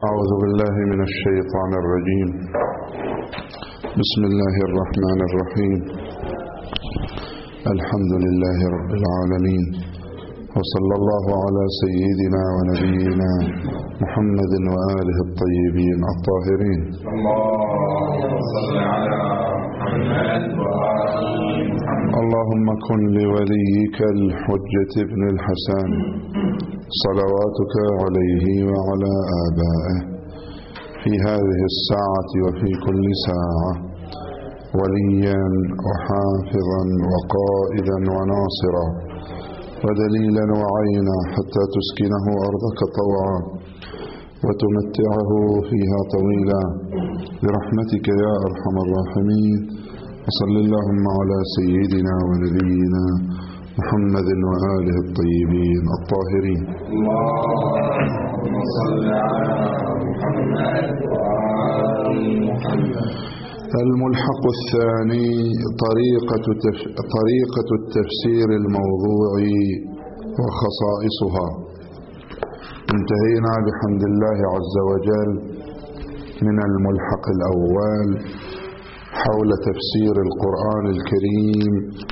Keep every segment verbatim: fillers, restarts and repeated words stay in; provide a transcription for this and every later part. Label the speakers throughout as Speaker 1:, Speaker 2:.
Speaker 1: أعوذ بالله من الشيطان الرجيم. بسم الله الرحمن الرحيم. الحمد لله رب العالمين، وصلى الله على سيدنا ونبينا محمد وآله الطيبين الطاهرين.
Speaker 2: اللهم صل على محمد وآل محمد.
Speaker 1: اللهم كن لوليك الحجة ابن الحسن صلواتك عليه وعلى آبائه في هذه الساعة وفي كل ساعة وليا وحافظا وقائدا وناصرا ودليلا وعينا حتى تسكنه أرضك طوعا وتمتعه فيها طويلا برحمتك يا أرحم الراحمين. وصل اللهم على سيدنا ونبينا محمد وآله الطيبين الطاهرين.
Speaker 2: اللهم صل على محمد وآل محمد.
Speaker 1: الملحق الثاني طريقة, تف... طريقة التفسير الموضوعي وخصائصها. انتهينا بحمد الله عز وجل من الملحق الأول حول تفسير القرآن الكريم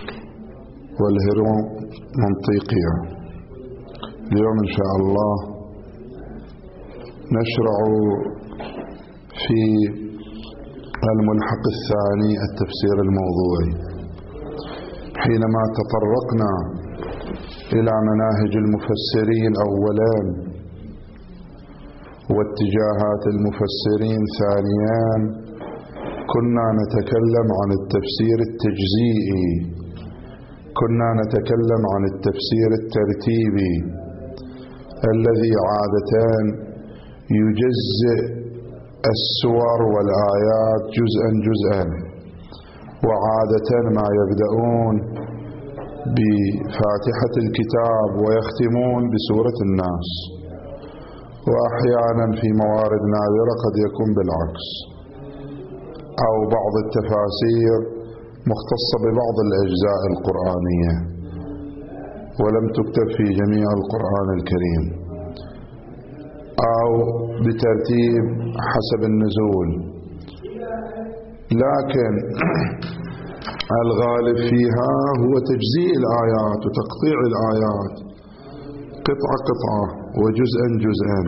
Speaker 1: والهيرومنطيقية. اليوم إن شاء الله نشرع في الملحق الثاني التفسير الموضوعي. حينما تطرقنا إلى مناهج المفسرين أولا واتجاهات المفسرين ثانيا، كنا نتكلم عن التفسير التجزيئي، كنا نتكلم عن التفسير الترتيبي الذي عادة يجزئ السور والآيات جزءا جزءا، وعادة ما يبدأون بفاتحة الكتاب ويختمون بسورة الناس، وأحيانا في موارد نادرة قد يكون بالعكس، أو بعض التفاسير مختصة ببعض الأجزاء القرآنية ولم تكتب في جميع القرآن الكريم، أو بترتيب حسب النزول. لكن الغالب فيها هو تجزيء الآيات وتقطيع الآيات قطعة قطعة وجزءا جزءا.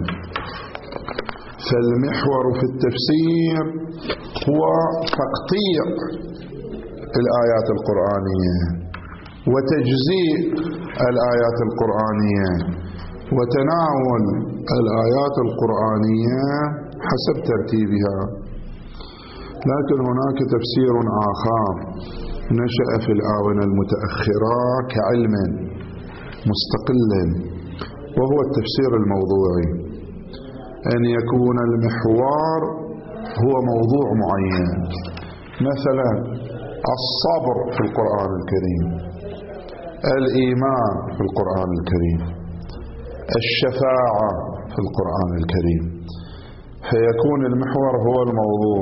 Speaker 1: فالمحور في التفسير هو تقطيع الآيات القرآنية وتجزيء الآيات القرآنية وتناول الآيات القرآنية حسب ترتيبها. لكن هناك تفسير آخر نشأ في الآونة المتأخرة كعلم مستقل، وهو التفسير الموضوعي، أن يكون المحور هو موضوع معين، مثلا الصبر في القرآن الكريم، الإيمان في القرآن الكريم، الشفاعة في القرآن الكريم، فيكون المحور هو الموضوع،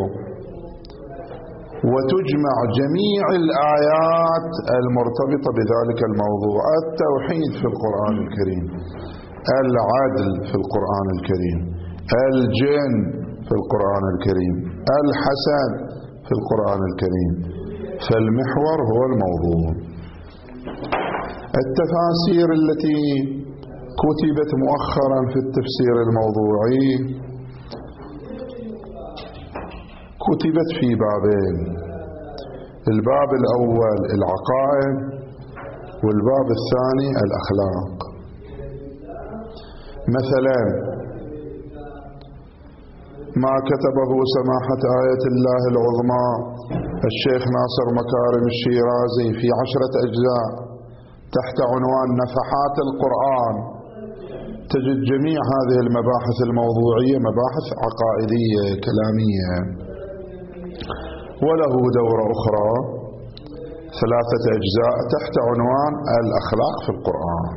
Speaker 1: وتجمع جميع الآيات المرتبطة بذلك الموضوع. التوحيد في القرآن الكريم، العدل في القرآن الكريم، الجن في القرآن الكريم، الحسن في القرآن الكريم، فالمحور هو الموضوع. التفاسير التي كتبت مؤخرا في التفسير الموضوعي كتبت في بابين: الباب الأول العقائد، والباب الثاني الأخلاق. مثلا ما كتبه سماحة آية الله العظمى الشيخ ناصر مكارم الشيرازي في عشرة أجزاء تحت عنوان نفحات القرآن، تجد جميع هذه المباحث الموضوعية مباحث عقائدية كلامية. وله دورة أخرى ثلاثة أجزاء تحت عنوان الأخلاق في القرآن.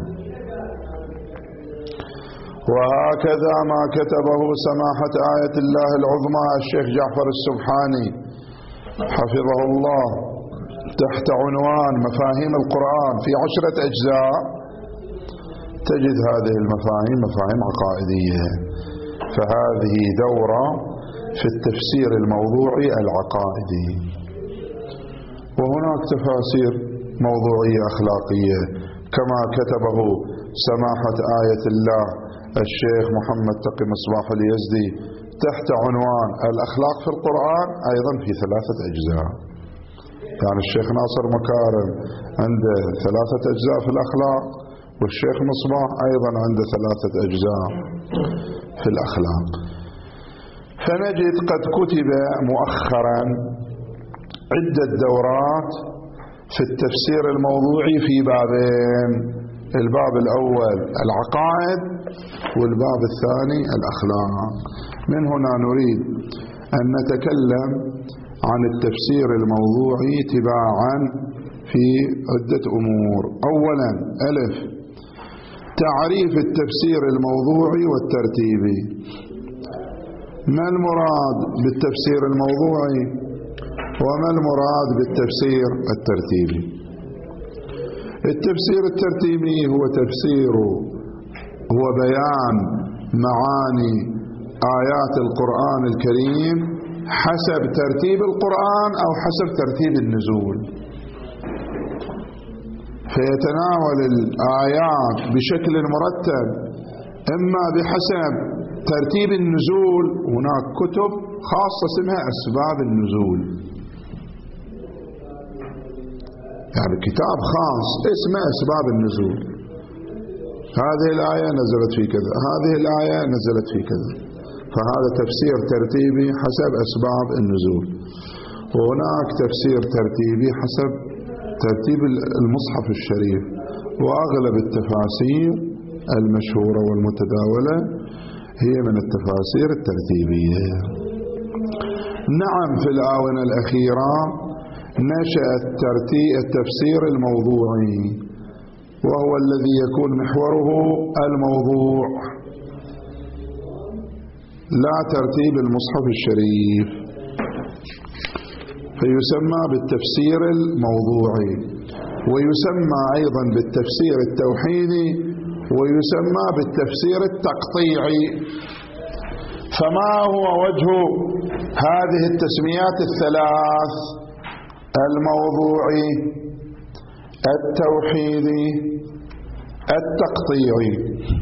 Speaker 1: وهكذا ما كتبه سماحة آية الله العظمى الشيخ جعفر السبحاني حفظه الله تحت عنوان مفاهيم القرآن في عشرة أجزاء، تجد هذه المفاهيم مفاهيم عقائدية. فهذه دورة في التفسير الموضوعي العقائدي. وهناك تفاسير موضوعية أخلاقية كما كتبه سماحة آية الله الشيخ محمد تقي مصباح اليزدي تحت عنوان الأخلاق في القرآن، أيضا في ثلاثة أجزاء. يعني الشيخ ناصر مكارم عنده ثلاثة أجزاء في الأخلاق، والشيخ مصباح أيضا عنده ثلاثة أجزاء في الأخلاق. فنجد قد كتب مؤخرا عدة دورات في التفسير الموضوعي في بابين: الباب الأول العقائد، والباب الثاني الأخلاق. من هنا نريد أن نتكلم عن التفسير الموضوعي تباعا في عدة أمور. أولا، ألف، تعريف التفسير الموضوعي والترتيبي. ما المراد بالتفسير الموضوعي وما المراد بالتفسير الترتيبي؟ التفسير الترتيبي هو تفسير هو بيان معاني آيات القرآن الكريم حسب ترتيب القرآن أو حسب ترتيب النزول، فيتناول الآيات بشكل مرتب إما بحسب ترتيب النزول. هناك كتب خاصة اسمها أسباب النزول، يعني كتاب خاص اسمه أسباب النزول. هذه الآية نزلت في كذا، هذه الآية نزلت في كذا، فهذا تفسير ترتيبي حسب أسباب النزول. وهناك تفسير ترتيبي حسب ترتيب المصحف الشريف، وأغلب التفاسير المشهورة والمتداولة هي من التفاسير الترتيبية. نعم، في الآونة الأخيرة نشأ التفسير الموضوعي، وهو الذي يكون محوره الموضوع لا ترتيب المصحف الشريف، فيسمى بالتفسير الموضوعي، ويسمى أيضا بالتفسير التوحيدي، ويسمى بالتفسير التقطيعي. فما هو وجه هذه التسميات الثلاث: الموضوعي، التوحيدي، التقطيعي؟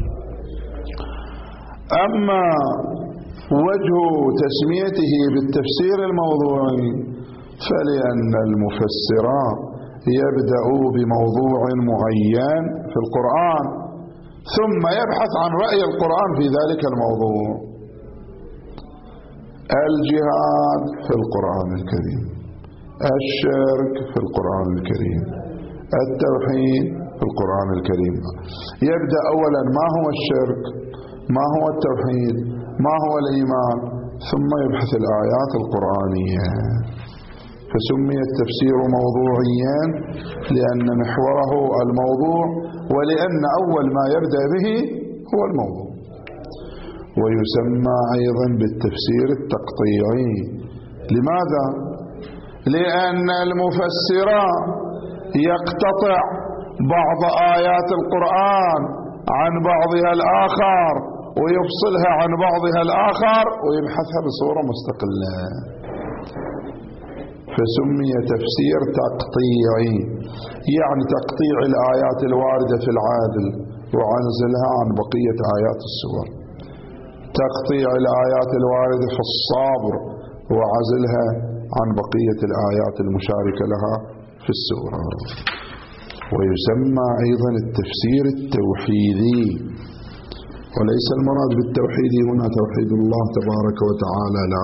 Speaker 1: أما وجه تسميته بالتفسير الموضوعي فلأن المفسر يبدأ بموضوع معين في القرآن ثم يبحث عن رأي القرآن في ذلك الموضوع. الجهاد في القرآن الكريم، الشرك في القرآن الكريم، التوحيد في القرآن الكريم. يبدأ أولا ما هو الشرك، ما هو التوحيد، ما هو الإيمان، ثم يبحث الآيات القرآنية. فسمي التفسير موضوعيا لأن محوره الموضوع، ولأن أول ما يبدأ به هو الموضوع. ويسمى أيضا بالتفسير التقطيعي. لماذا؟ لأن المفسر يقتطع بعض آيات القرآن عن بعضها الآخر ويفصلها عن بعضها الآخر ويبحثها بصورة مستقلة، فسمي تفسير تقطيعي، يعني تقطيع الآيات الواردة في العادل وعزلها عن بقية آيات السور، تقطيع الآيات الواردة في الصابر وعزلها عن بقية الآيات المشاركة لها في السورة. ويسمى أيضا التفسير التوحيدي، وليس المراد بالتوحيد هنا توحيد الله تبارك وتعالى، لا،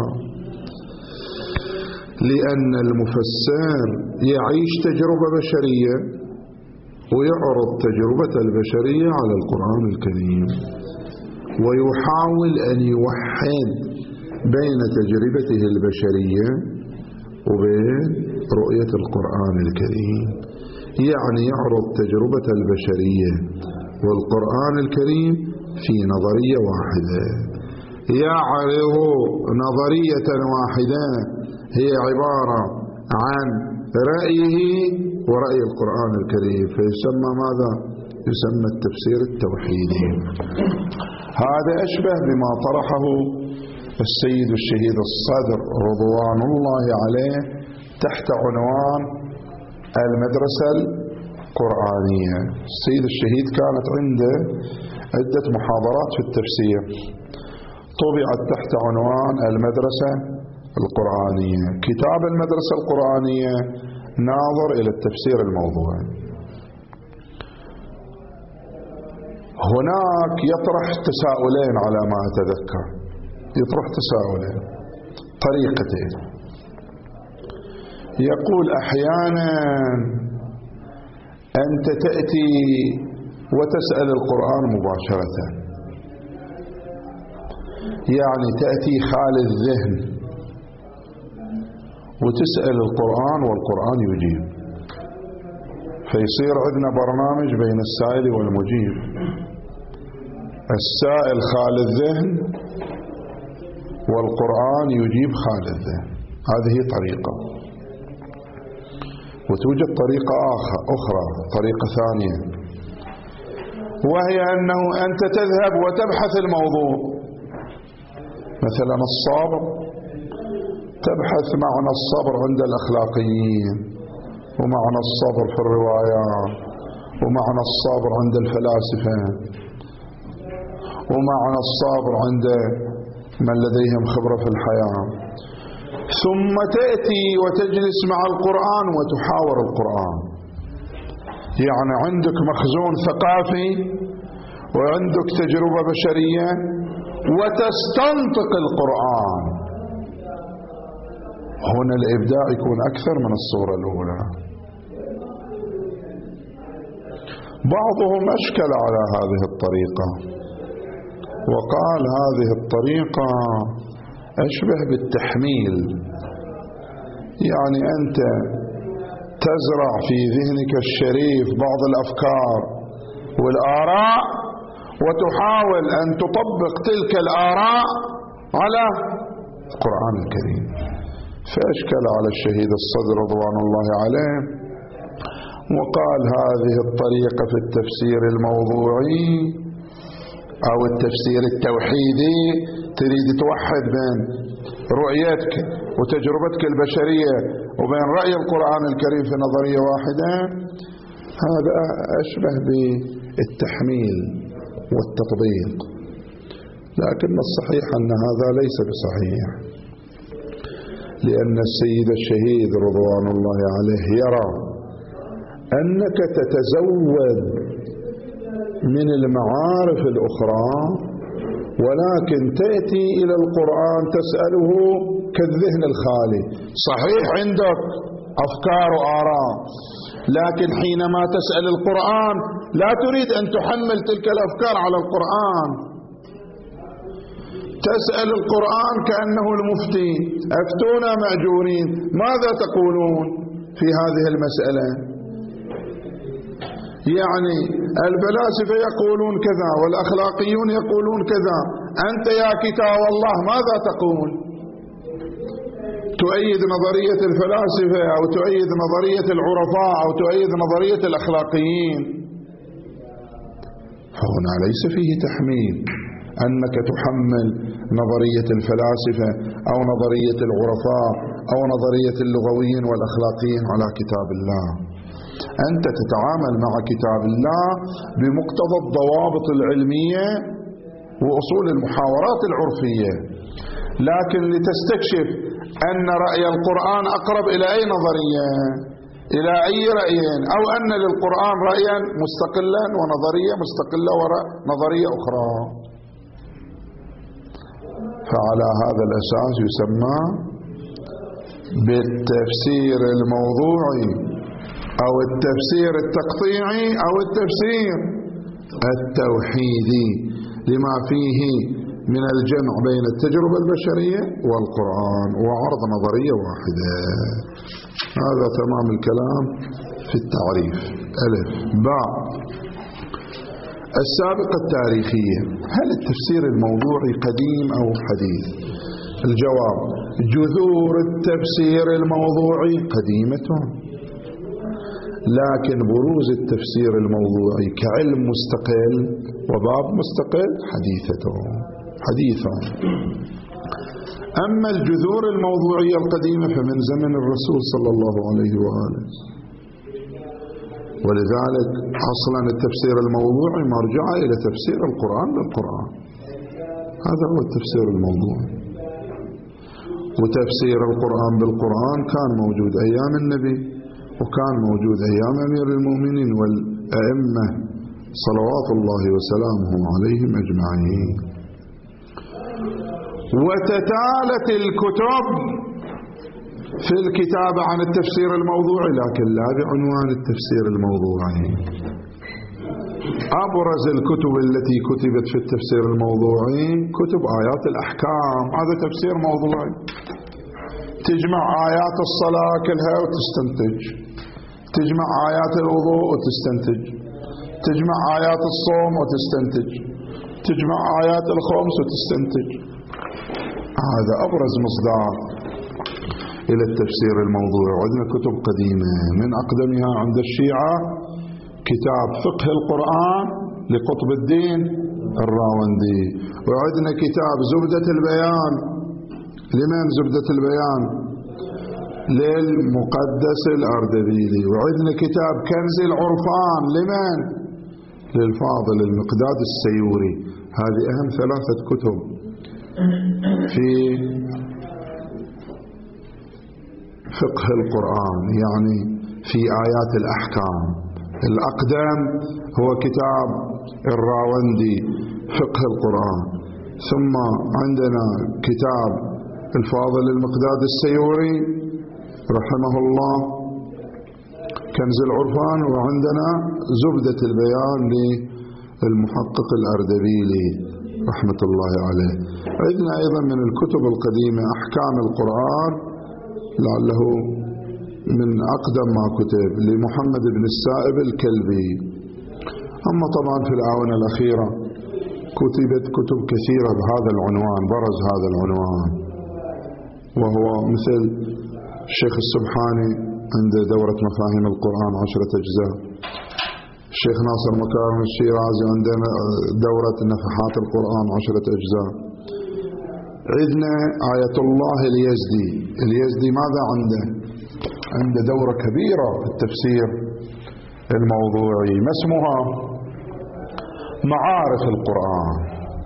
Speaker 1: لأن المفسر يعيش تجربة بشرية ويعرض تجربة البشرية على القرآن الكريم، ويحاول أن يوحد بين تجربته البشرية وبين رؤية القرآن الكريم. يعني يعرض تجربة البشرية والقرآن الكريم في نظرية واحدة، يعرض نظرية واحدة هي عبارة عن رأيه ورأي القرآن الكريم، فيسمى ماذا؟ يسمى التفسير التوحيدي. هذا أشبه بما طرحه السيد الشهيد الصدر رضوان الله عليه تحت عنوان المدرسة القرآنية. السيد الشهيد كانت عنده عدة محاضرات في التفسير طبعت تحت عنوان المدرسة القرآنية. كتاب المدرسة القرآنية ناظر إلى التفسير الموضوعي. هناك يطرح تساؤلين على ما أتذكر، يطرح تساؤلين طريقتين. يقول أحيانا أنت تأتي وتسأل القرآن مباشرة، يعني تأتي خالي الذهن وتسأل القرآن والقرآن يجيب، فيصير عندنا برنامج بين السائل والمجيب. السائل خالي الذهن والقرآن يجيب خالي الذهن. هذه طريقة. وتوجد طريقة أخرى، طريقة ثانية، وهي أنه أنت تذهب وتبحث الموضوع. مثلا الصبر، تبحث معنى الصبر عند الأخلاقيين، ومعنى الصبر في الروايات، ومعنى الصبر عند الفلاسفة، ومعنى الصبر عند من لديهم خبرة في الحياة، ثم تأتي وتجلس مع القرآن وتحاور القرآن. يعني عندك مخزون ثقافي وعندك تجربة بشرية وتستنطق القرآن. هنا الإبداع يكون أكثر من الصورة الأولى. بعضهم أشكل على هذه الطريقة وقال هذه الطريقة أشبه بالتحميل، يعني أنت تزرع في ذهنك الشريف بعض الأفكار والآراء وتحاول أن تطبق تلك الآراء على القرآن الكريم. فأشكل على الشهيد الصدر رضوان الله عليه وقال هذه الطريقة في التفسير الموضوعي أو التفسير التوحيدي تريد توحد بين رؤيتك وتجربتك البشرية وبين رأي القرآن الكريم في نظرية واحدة. هذا أشبه بالتحميل والتطبيق، لكن الصحيح أن هذا ليس بصحيح، لأن السيد الشهيد رضوان الله عليه يرى أنك تتزود من المعارف الأخرى، ولكن تأتي إلى القرآن تسأله كالذهن الخالي. صحيح عندك أفكار وآراء، لكن حينما تسأل القرآن لا تريد أن تحمل تلك الأفكار على القرآن. تسأل القرآن كأنه المفتي، أفتونا مأجورين، ماذا تقولون في هذه المسألة؟ يعني الفلاسفة يقولون كذا والأخلاقيون يقولون كذا، أنت يا كتاب الله ماذا تقول؟ تؤيد نظرية الفلاسفة أو تؤيد نظرية العرفاء أو تؤيد نظرية الأخلاقيين؟ فهنا ليس فيه تحميل أنك تحمل نظرية الفلاسفة أو نظرية العرفاء أو نظرية اللغويين والأخلاقيين على كتاب الله. أنت تتعامل مع كتاب الله بمقتضى الضوابط العلمية وأصول المحاورات العرفية، لكن لتستكشف أن رأي القرآن أقرب إلى أي نظرية، إلى أي رأيين، أو أن للقرآن رأيا مستقلا ونظرية مستقلة ونظرية أخرى. فعلى هذا الأساس يسمى بالتفسير الموضوعي أو التفسير التقطيعي أو التفسير التوحيدي، لما فيه من الجمع بين التجربة البشرية والقرآن وعرض نظرية واحدة. هذا تمام الكلام في التعريف. ألف. باء. السابقة التاريخية، هل التفسير الموضوعي قديم أو حديث؟ الجواب: جذور التفسير الموضوعي قديمة. لكن بروز التفسير الموضوعي كعلم مستقل وباب مستقل حديثته حديثا. أما الجذور الموضوعية القديمة فمن زمن الرسول صلى الله عليه وآله، ولذلك أصلا التفسير الموضوعي مرجع إلى تفسير القرآن بالقرآن، هذا هو التفسير الموضوعي. وتفسير القرآن بالقرآن كان موجود أيام النبي، وكان موجود أيام أمير المؤمنين والأئمة صلوات الله وسلامه عليهم أجمعين. وتتالت الكتب في الكتابة عن التفسير الموضوعي، لكن لا بعنوان التفسير الموضوعي. أبرز الكتب التي كتبت في التفسير الموضوعي كتب آيات الأحكام، هذا تفسير موضوعي، تجمع آيات الصلاة كلها وتستنتج، تجمع آيات الوضوء وتستنتج، تجمع آيات الصوم وتستنتج، تجمع آيات الخمس وتستنتج. هذا أبرز مصدر إلى التفسير الموضوعي. وعندنا كتب قديمة من أقدمها عند الشيعة كتاب فقه القرآن لقطب الدين الراوندي، وعندنا كتاب زبدة البيان. لمن زبدة البيان؟ للمقدس الأردبيلي. وعندنا كتاب كنز العرفان. لمن؟ للفاضل المقداد السيوري. هذه أهم ثلاثة كتب في فقه القرآن، يعني في آيات الأحكام. الأقدم هو كتاب الراوندي فقه القرآن، ثم عندنا كتاب الفاضل المقداد السيوري رحمه الله كنز العرفان، وعندنا زبدة البيان للمحقق الأردبيلي رحمة الله عليه. عندنا أيضا من الكتب القديمة أحكام القرآن، لعله من أقدم ما كتب لمحمد بن السائب الكلبي. أما طبعا في الآونة الأخيرة كتبت كتب كثيرة بهذا العنوان، برز هذا العنوان، وهو مثل الشيخ السبحاني عنده دورة مفاهيم القرآن عشرة أجزاء، الشيخ ناصر مكارم الشيرازي عندنا دورة نفحات القرآن عشرة أجزاء. عندنا آية الله اليزدي. اليزدي ماذا عنده؟ عنده دورة كبيرة في التفسير الموضوعي، ما اسمها؟ معارف القرآن،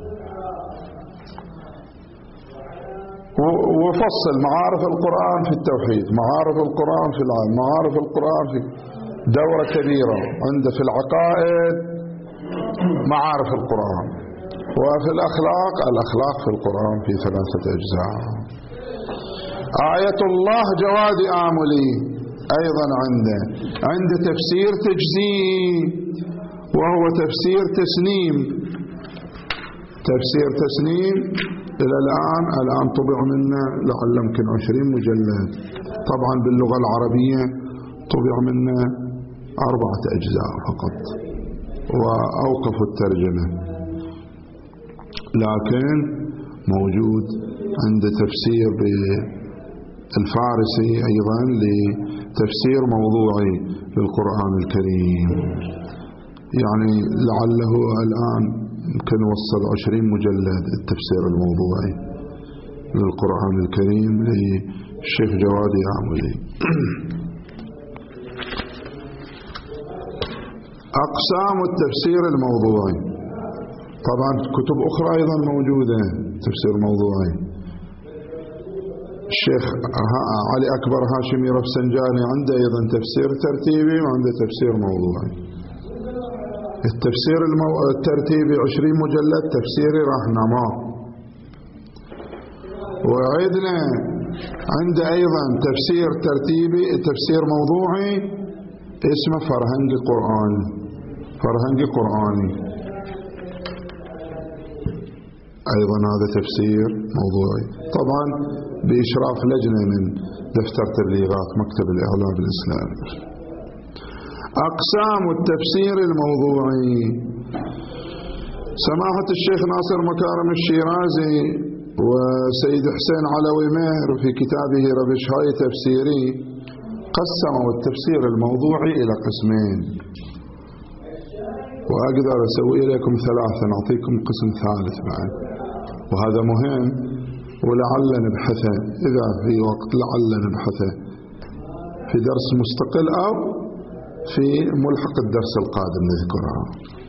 Speaker 1: وفصل معارف القرآن في التوحيد، معارف القرآن في العلم، معارف القرآن في دورة كبيرة. عنده في العقائد معارف القرآن، وفي الأخلاق الأخلاق في القرآن في ثلاثة أجزاء. آية الله جواد آملي أيضا عنده عنده تفسير تجزيئي، وهو تفسير تسنيم. تفسير تسنيم إلى الآن الآن طبع منا لعل يمكن عشرين مجلد، طبعا باللغة العربية طبع منا أربعة أجزاء فقط وأوقفوا الترجمة، لكن موجود عند تفسير بالفارسي أيضا لتفسير موضوعي للقرآن الكريم، يعني لعله الآن يمكن وصل عشرين مجلد التفسير الموضوعي للقرآن الكريم للشيخ جواد آملي. أقسام التفسير الموضوعي، طبعا كتب أخرى أيضا موجودة تفسير موضوعي. الشيخ علي أكبر هاشمي رفسنجاني عنده أيضا تفسير ترتيبي وعنده تفسير موضوعي. التفسير المو... الترتيبي عشرين مجلد تفسيري رهنما. وعندنا عنده أيضا تفسير ترتيبي تفسير موضوعي اسمه فرهنج قرآن فرهنج قرآني أيضا هذا تفسير موضوعي، طبعا بإشراف لجنة من دفتر تبليغات مكتب الإعلام الإسلامي. أقسام التفسير الموضوعي، سماحة الشيخ ناصر مكارم الشيرازي وسيد حسين علوي مهر في كتابه ربش هاي تفسيري قسموا التفسير الموضوعي إلى قسمين، وأقدر أسوي لكم ثلاثة، نعطيكم قسم ثالث بعد، وهذا مهم ولعل نبحثه إذا في وقت، لعل نبحثه في درس مستقل أو في ملحق الدرس القادم نذكرها.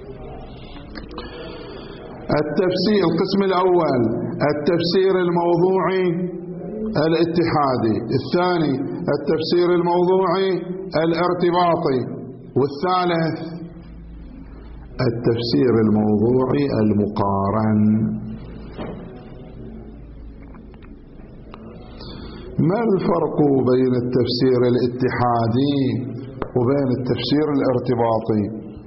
Speaker 1: التفسير القسم الأول التفسير الموضوعي الاتحادي، الثاني التفسير الموضوعي الارتباطي، والثالث التفسير الموضوعي المقارن. ما الفرق بين التفسير الاتحادي وبين التفسير الارتباطي؟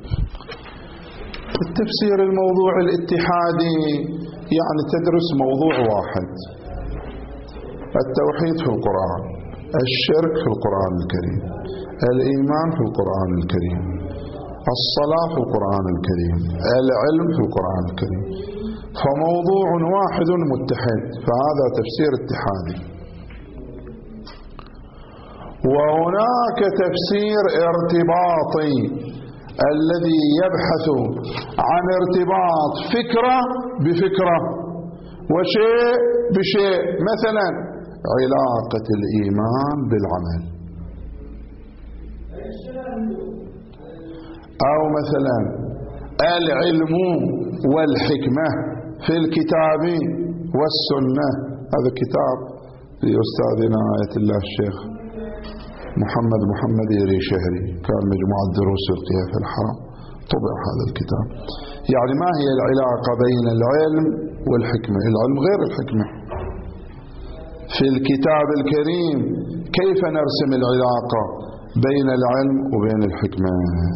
Speaker 1: التفسير الموضوعي الاتحادي يعني تدرس موضوع واحد، التوحيد في القرآن، الشرك في القرآن الكريم، الإيمان في القرآن الكريم، الصلاة في القرآن الكريم، العلم في القرآن الكريم، فموضوع واحد متحد، فهذا تفسير اتحادي. وهناك تفسير ارتباطي الذي يبحث عن ارتباط فكرة بفكرة وشيء بشيء، مثلا علاقة الإيمان بالعمل، أو مثلا العلم والحكمة في الكتاب والسنة. هذا كتاب لأستاذنا آية الله الشيخ محمد محمد يري شهري، كان مجموعة دروس يلقيها في الحرم، طبع هذا الكتاب. يعني ما هي العلاقة بين العلم والحكمة؟ العلم غير الحكمة. في الكتاب الكريم كيف نرسم العلاقة بين العلم وبين الحكمة؟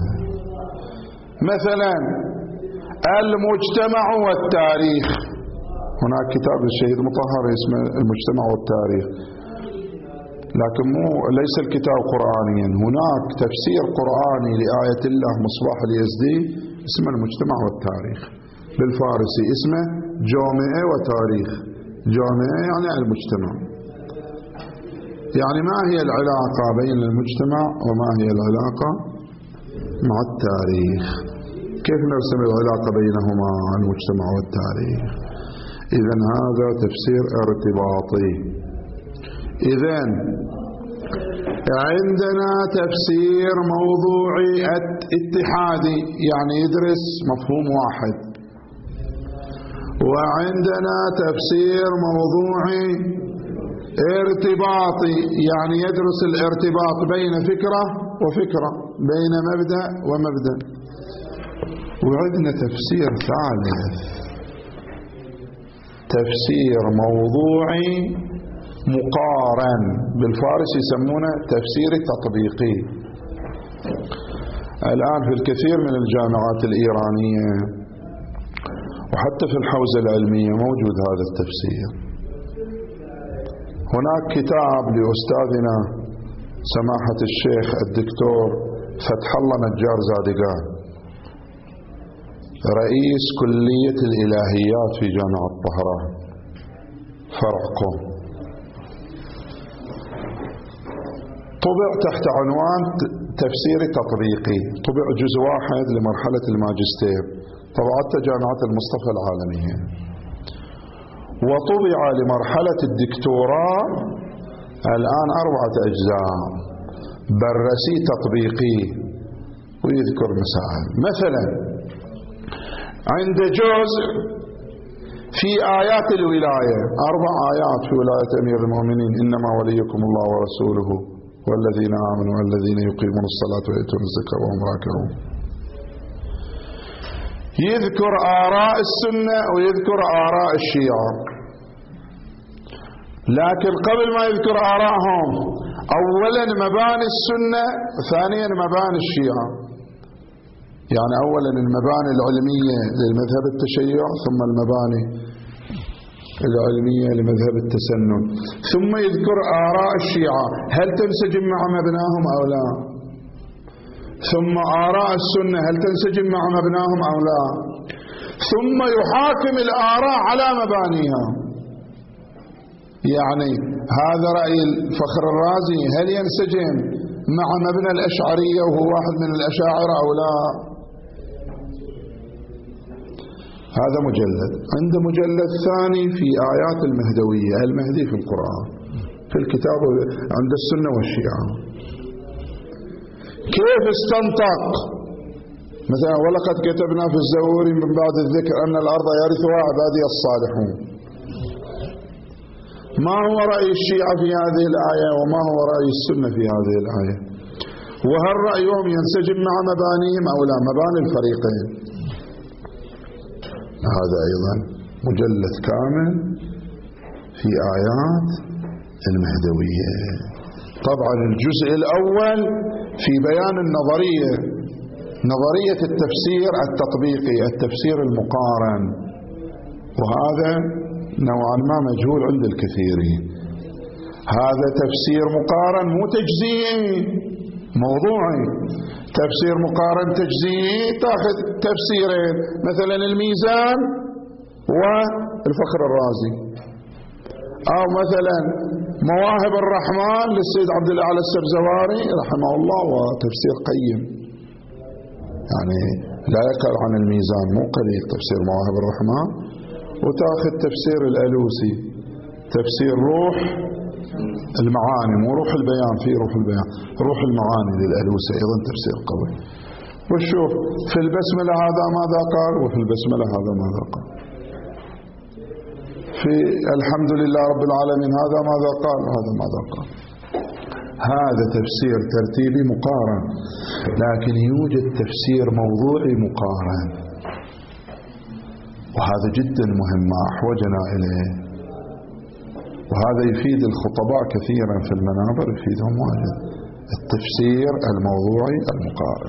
Speaker 1: مثلا المجتمع والتاريخ، هناك كتاب للشهيد مطهر اسمه المجتمع والتاريخ، لكن مو ليس الكتاب قرآنيا، هناك تفسير قرآني لآية الله مصباح اليزدي اسمه المجتمع والتاريخ، بالفارسي اسمه جامعة وتاريخ، جامعة يعني المجتمع. يعني ما هي العلاقة بين المجتمع وما هي العلاقة مع التاريخ؟ كيف نرسم العلاقة بينهما المجتمع والتاريخ؟ إذن هذا تفسير ارتباطي. إذن عندنا تفسير موضوعي اتحادي يعني يدرس مفهوم واحد، وعندنا تفسير موضوعي ارتباطي يعني يدرس الارتباط بين فكرة وفكرة، بين مبدأ ومبدأ. وعندنا تفسير ثالث، تفسير موضوعي مقارن، بالفارس يسمونه تفسير تطبيقي. الآن في الكثير من الجامعات الإيرانية وحتى في الحوزة العلمية موجود هذا التفسير. هناك كتاب لأستاذنا سماحة الشيخ الدكتور فتح الله نجار زادقان، رئيس كلية الإلهيات في جامعة طهران فرع قم، طبع تحت عنوان تفسير تطبيقي، طبع جزء واحد لمرحلة الماجستير، طبعته جامعة المصطفى العالمية، وطبع لمرحلة الدكتوراه الآن أربعة أجزاء برسي تطبيقي، ويذكر مسائل. مثلا عند جزء في آيات الولاية، أربع آيات في ولاية أمير المؤمنين، إنما وليكم الله ورسوله والذين آمنوا والذين يقيمون الصلاة ويؤتون الزكاة وهم راكعون. يذكر آراء السنة ويذكر آراء الشيعة، لكن قبل ما يذكر آراءهم أولا مباني السنة، ثانيا مباني الشيعة. يعني أولا المباني العلمية للمذهب التشيع، ثم المباني العلمية لمذهب التسنن، ثم يذكر آراء الشيعة هل تنسجم مع مبناهم أو لا، ثم آراء السنة هل تنسجم مع مبناهم أو لا، ثم يحاكم الآراء على مبانيها. يعني هذا رأي الفخر الرازي هل ينسجم مع مبنى الأشعرية وهو واحد من الأشاعرة أو لا؟ هذا مجلد. عنده مجلد ثاني في آيات المهدوية، المهدي في القرآن في الكتاب عند السنة والشيعة. كيف استنطق مثلا ولقد كتبنا في الزبور من بعد الذكر أن الأرض يرثها عبادي الصالحون. ما هو رأي الشيعة في هذه الآية وما هو رأي السنة في هذه الآية؟ وهل رأيهم ينسجم مع مبانيهم أو لا؟ مباني الفريقين. هذا أيضا مجلد كامل في آيات المهدوية. طبعا الجزء الأول في بيان النظرية، نظرية التفسير التطبيقي، التفسير المقارن، وهذا نوعا ما مجهول عند الكثيرين. هذا تفسير مقارن مو تجزئي موضوعي. تفسير مقارن تجزئي تأخذ تفسيرين، مثلا الميزان والفخر الرازي، أو مثلا مواهب الرحمن للسيد عبد الأعلى السبزواري رحمه الله وتفسير قيم، يعني لا يقل عن الميزان مو قليل تفسير مواهب الرحمن. وتأخذ تفسير الألوسي تفسير روح المعاني، مو روح البيان، في روح البيان، روح المعاني للألوسي أيضا تفسير قوي. وشوف في البسملة هذا ماذا قال وفي البسملة هذا ماذا قال، في الحمد لله رب العالمين هذا ماذا قال وهذا ماذا قال. هذا تفسير ترتيبي مقارن، لكن يوجد تفسير موضوعي مقارن، وهذا جدا مهم ما أحوجنا إليه. وهذا يفيد الخطباء كثيرا في المنابر، يفيدهم واجد التفسير الموضوعي المقارن.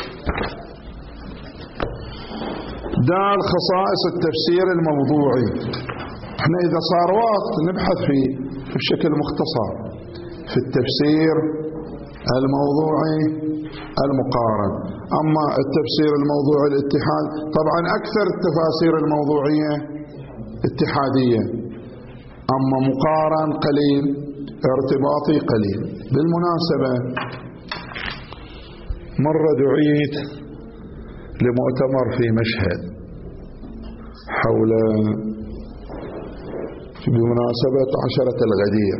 Speaker 1: دال خصائص التفسير الموضوعي. احنا إذا صار وقت نبحث فيه بشكل مختصر في التفسير الموضوعي المقارن. أما التفسير الموضوعي الاتحاد، طبعا أكثر التفاسير الموضوعية اتحادية، أما مقارن قليل، ارتباطي قليل. بالمناسبة مرة دعيت لمؤتمر في مشهد حول بمناسبة عشرة الغدير.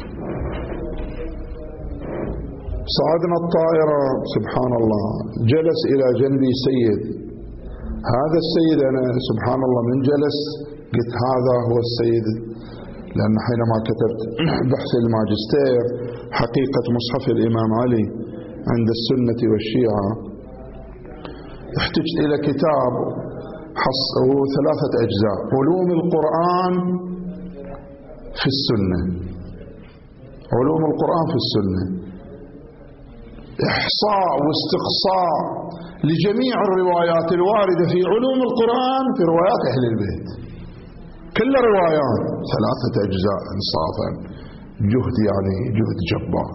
Speaker 1: صعدنا الطائرة سبحان الله، جلس إلى جنبي سيد. هذا السيد أنا سبحان الله من جلس قلت هذا هو السيد، لأن حينما كتبت بحث الماجستير حقيقة مصحف الإمام علي عند السنة والشيعة، احتجت إلى كتاب حصه ثلاثة أجزاء، علوم القرآن في السنة، علوم القرآن في السنة، إحصاء واستقصاء لجميع الروايات الواردة في علوم القرآن في روايات أهل البيت، كل روايات، ثلاثة أجزاء إنصافا، جهد يعني جهد جبار.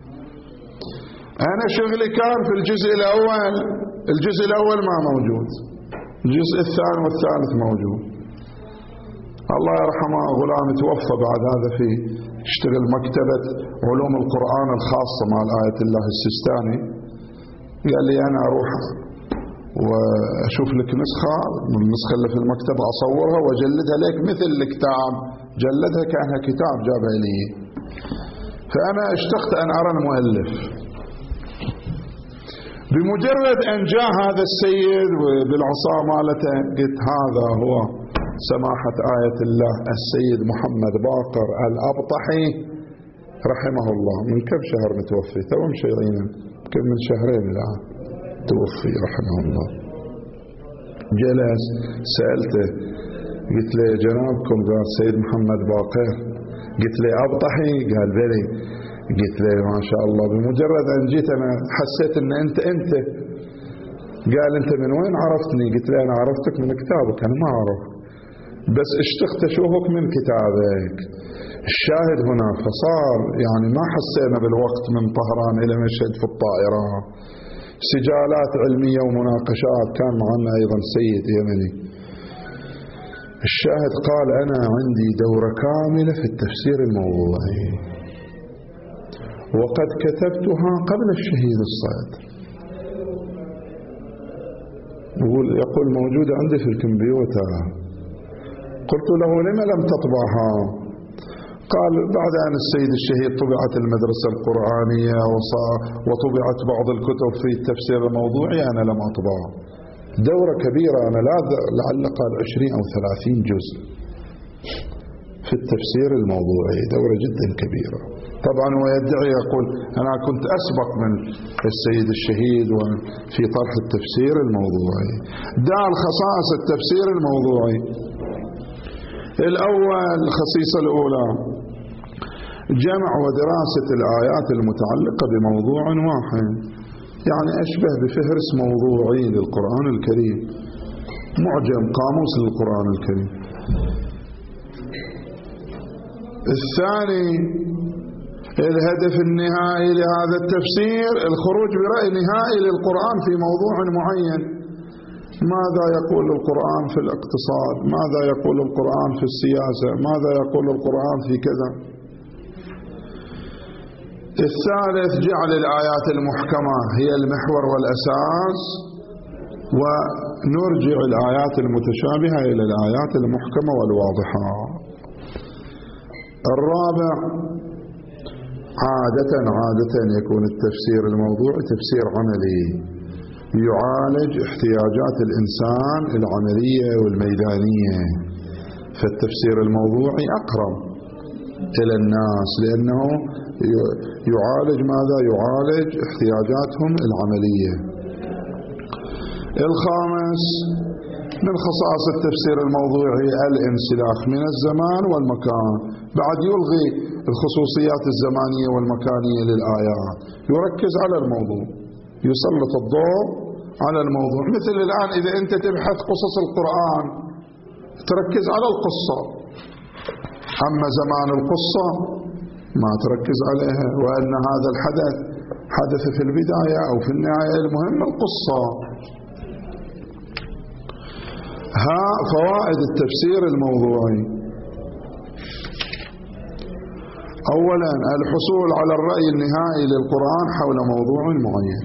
Speaker 1: أنا شغلي كان في الجزء الأول، الجزء الأول ما موجود، الجزء الثاني والثالث موجود. الله يرحمه غلام توفى بعد هذا في اشتغل مكتبة علوم القرآن الخاصة مع آية الله السيستاني. قال لي أنا أروح وأشوف لك نسخة من النسخة اللي في المكتبة أصورها وأجلدها لك مثل الكتاب، جلدها كأنها كتاب جابها لي. فأنا اشتقت أن أرى المؤلف. بمجرد أن جاء هذا السيد بالعصا مالته قلت هذا هو سماحة آية الله السيد محمد باقر الأبطحي رحمه الله. من كم شهر متوفي؟ تو مشيرين كم من شهرين الآن توفي رحمه الله. جلس سألته قلت له جنابكم؟ قال سيد محمد باقر. قلت له أبطحي؟ قال بلي. قلت له ما شاء الله. بمجرد أن جيت أنا حسيت أن أنت أنت. قال أنت من وين عرفتني؟ قلت له أنا عرفتك من كتابك. أنا ما أعرف بس اشتقت أشوفك من كتابك. الشاهد هنا فصار يعني ما حسينا بالوقت من طهران إلى مشهد في الطائرة، سجالات علمية ومناقشات. كان معنا أيضا سيد يمني. الشاهد قال أنا عندي دورة كاملة في التفسير الموضوعي، وقد كتبتها قبل الشهيد الصدر. يقول موجودة عندي في الكمبيوتر. قلت له لما لم تطبعها؟ قال بعد أن السيد الشهيد طبعت المدرسة القرآنية وطبعت بعض الكتب في التفسير الموضوعي أنا لم أطبع. دورة كبيرة أنا لا لعل قال عشرين أو ثلاثين جزء في التفسير الموضوعي، دورة جدا كبيرة. طبعا هو يدعي يقول أنا كنت أسبق من السيد الشهيد في طرح التفسير الموضوعي. دع الخصائص التفسير الموضوعي. الأول، الخصيصة الأولى جمع ودراسة الآيات المتعلقة بموضوع واحد، يعني أشبه بفهرس موضوعي للقرآن الكريم، معجم قاموس للقرآن الكريم. الثاني، الهدف النهائي لهذا التفسير الخروج برأي نهائي للقرآن في موضوع معين. ماذا يقول القرآن في الاقتصاد؟ ماذا يقول القرآن في السياسة؟ ماذا يقول القرآن في كذا؟ الثالث، جعل الآيات المحكمة هي المحور والأساس، ونرجع الآيات المتشابهة إلى الآيات المحكمة والواضحة. الرابع، عادة عادة يكون التفسير الموضوعي تفسير عملي يعالج احتياجات الإنسان العملية والميدانية، فالتفسير الموضوعي أقرب إلى الناس لأنه يعالج ماذا؟ يعالج احتياجاتهم العملية. الخامس، من خصائص التفسير الموضوعي الانسلاخ من الزمان والمكان، بعد يلغي الخصوصيات الزمانية والمكانية للآيات، يركز على الموضوع، يسلط الضوء على الموضوع. مثل الآن إذا أنت تبحث قصص القرآن تركز على القصة، أما زمان القصة ما تركز عليها، وأن هذا الحدث حدث في البداية أو في النهاية، المهم القصة. ها فوائد التفسير الموضوعي. أولا، الحصول على الرأي النهائي للقرآن حول موضوع معين.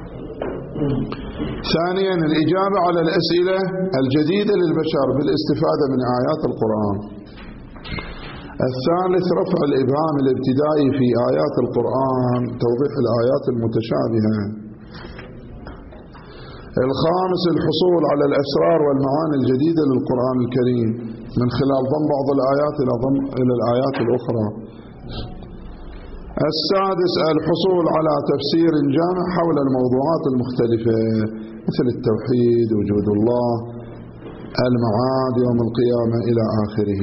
Speaker 1: ثانيا، الإجابة على الأسئلة الجديدة للبشر بالاستفادة من آيات القرآن. الثالث، رفع الإبهام الابتدائي في آيات القرآن، توضيح الآيات المتشابهة. الخامس، الحصول على الأسرار والمعاني الجديدة للقرآن الكريم من خلال ضم بعض الآيات إلى ضم إلى الآيات الأخرى. السادس، الحصول على تفسير جامع حول الموضوعات المختلفة مثل التوحيد، وجود الله، المعاد، يوم القيامة إلى آخره.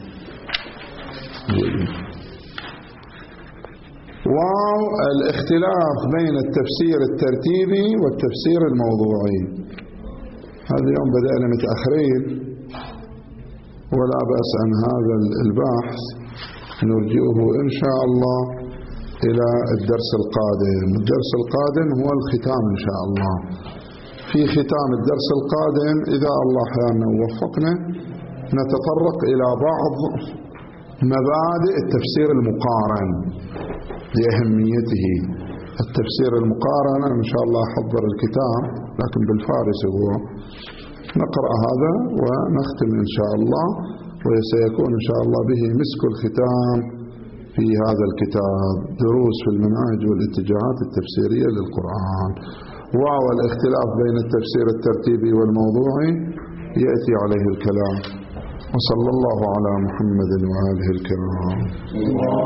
Speaker 1: واو، الاختلاف بين التفسير الترتيبي والتفسير الموضوعي. هذا اليوم بدأنا متأخرين، ولا بأس عن هذا البحث نرجئه إن شاء الله إلى الدرس القادم. الدرس القادم هو الختام إن شاء الله. في ختام الدرس القادم إذا الله أحيانا ووفقنا نتطرق إلى بعض مبادئ التفسير المقارن لأهميته. التفسير المقارن إن شاء الله أحضر الكتاب لكن بالفارسي هو، نقرأ هذا ونختم إن شاء الله، وسيكون إن شاء الله به مسك الختام في هذا الكتاب، دروس في المناهج والاتجاهات التفسيرية للقرآن. والاختلاف بين التفسير الترتيبي والموضوعي يأتي عليه الكلام. وصلى الله على محمد وآله الكرام.